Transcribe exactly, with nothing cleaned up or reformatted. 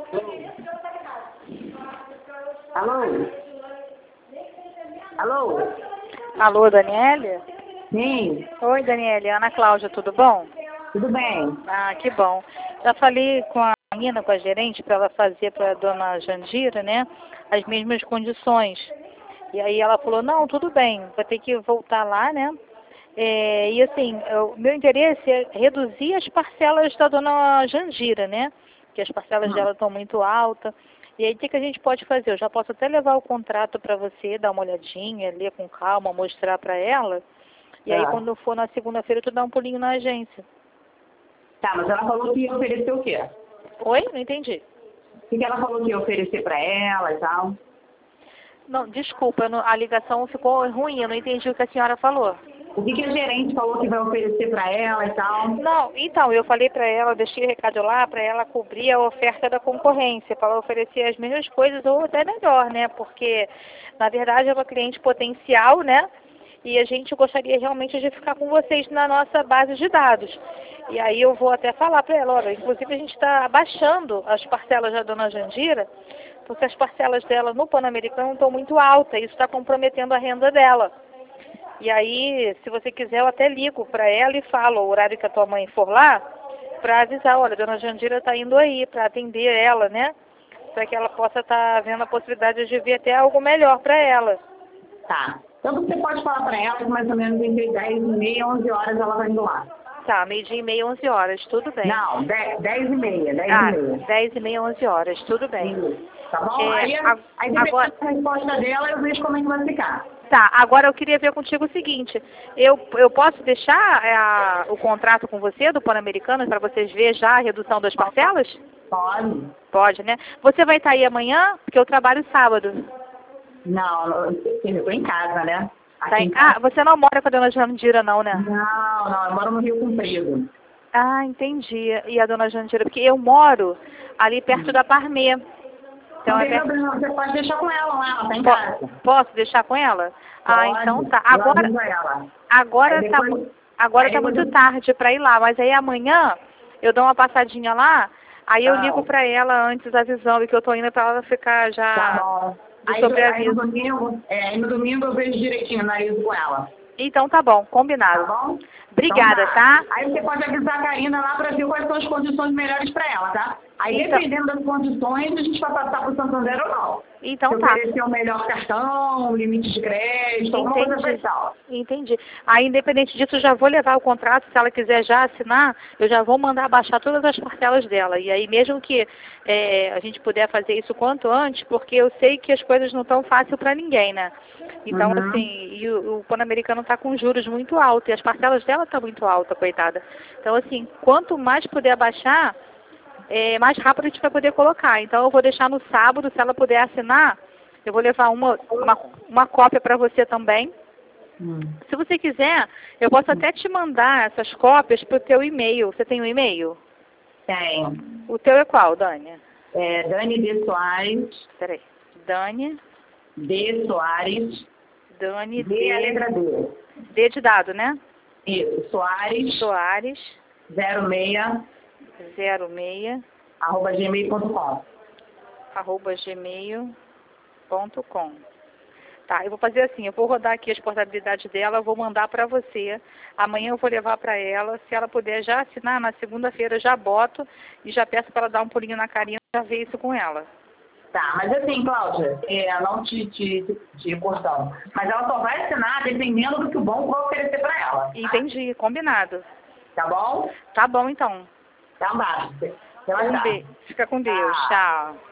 Alô? Alô? Alô, Daniele? Sim, Oi, Daniele. Ana Cláudia, tudo bom? tudo bem. Ah, que bom. Já falei com a menina, com a gerente, para ela fazer para a dona Jandira, né, as mesmas condições. E aí ela falou, não, tudo bem, vai ter que voltar lá, né? É, e assim, o meu interesse é reduzir as parcelas da dona Jandira, né? Porque as parcelas Hum. dela estão muito altas. E aí o que, que a gente pode fazer? Eu já posso até levar o contrato para você, dar uma olhadinha, ler com calma, mostrar para ela. E aí Tá. quando for na segunda-feira, tu dá um pulinho na agência. Tá, mas ela falou que ia oferecer o quê? Oi? Não entendi. O que que ela falou que ia oferecer pra ela e tal? Não, desculpa, eu não- a ligação ficou ruim, eu não entendi o que a senhora falou. O que que a gerente falou que vai oferecer pra ela e tal? Não, então, eu falei para ela, deixei o recado lá para ela cobrir a oferta da concorrência, para ela oferecer as mesmas coisas ou até melhor, né? Porque, na verdade, é uma cliente potencial, né? E a gente gostaria realmente de ficar com vocês na nossa base de dados. E aí eu vou até falar para ela, olha, inclusive a gente está abaixando as parcelas da dona Jandira, porque as parcelas dela no Pan-Americano estão muito altas, e isso está comprometendo a renda dela. E aí, se você quiser, eu até ligo para ela e falo o horário que a tua mãe for lá, para avisar, olha, a dona Jandira está indo aí, para atender ela, né? Para que ela possa estar tá vendo a possibilidade de ver até algo melhor para ela. Tá. Então você pode falar pra ela que mais ou menos entre dez e meia e onze horas ela vai indo lá. Tá, meio-dia e meia, onze horas, tudo bem. Não, dez e meia, dez Ah, e meia. dez e meia, onze horas, tudo bem. Isso. Tá bom? É, aí, a- aí agora, dependendo da resposta dela, eu vejo como é que vai ficar. tá, agora eu queria ver contigo o seguinte, eu, eu posso deixar é, a- o contrato com você, do Pan-Americano, para vocês verem já a redução das parcelas? Pode. Pode, né? Você vai estar aí amanhã? Porque eu trabalho sábado. Não, não, eu estou em casa, né? Tá Aqui em- em Ah, casa. você não mora com a dona Jandira, não, né? Não, não, eu moro no Rio Comprido. Ah, entendi. E a dona Jandira, porque eu moro ali perto da Parmê. Então Não é tem perto... problema, você pode deixar com ela lá, ela tá em Po- casa. Posso deixar com ela? Ah, Pode. então tá. Eu Agora, aviso ela. agora Aí tá, depois, mu- agora aí tá depois muito eu... tarde para ir lá, mas aí amanhã eu dou uma passadinha lá, aí eu ligo Ah, para ela antes avisando que eu tô indo para ela ficar tá já bom. de Aí, aí no sobreaviso. domingo, é, aí no domingo eu vejo direitinho o nariz com ela. Então tá bom, Tá combinado. bom? Obrigada, Então tá? Aí você pode avisar a Karina lá para ver quais são as condições melhores para ela, tá? Aí Então- dependendo das condições, a gente vai passar para o Santander ou não. Então Se tá. oferecer o melhor cartão, limite de crédito, alguma coisa Entendi. especial. Entendi. Aí, independente disso, eu já vou levar o contrato. Se ela quiser já assinar, eu já vou mandar baixar todas as parcelas dela. E aí, mesmo que é, a gente puder fazer isso quanto antes, porque eu sei que as coisas não estão fáceis para ninguém, né? Então, Uhum. assim, e o, o Pan-Americano está com juros muito altos e as parcelas dela estão muito altas, coitada. Então, assim, quanto mais puder baixar, é, mais rápido a gente vai poder colocar. Então, eu vou deixar no sábado, se ela puder assinar, eu vou levar uma, uma, uma cópia para você também. Hum. Se você quiser, eu posso até te mandar essas cópias para o teu e-mail. Você tem um e-mail? Tenho. O teu é qual, Dânia? É, Dani D. Soares, Peraí. Dânia, D. Soares, Dani, D é a D, letra D. D de dado, né? Isso, Soares, Soares, zero seis, zero seis, arroba gmail ponto com. arroba gmail ponto com. Tá, eu vou fazer assim, eu vou rodar aqui as portabilidades dela, vou mandar para você. Amanhã eu vou levar para ela. Se ela puder já assinar, na segunda-feira já boto e já peço para ela dar um pulinho na Karina e já ver isso com ela. Tá, mas assim, Cláudia, é, não te, te, te, te cortando, mas ela só vai assinar dependendo do que o banco vai oferecer para ela. Tá? Entendi, combinado. Tá bom? Tá bom, então. Tá baixo. Um beijo. Fica com Deus. Tchau.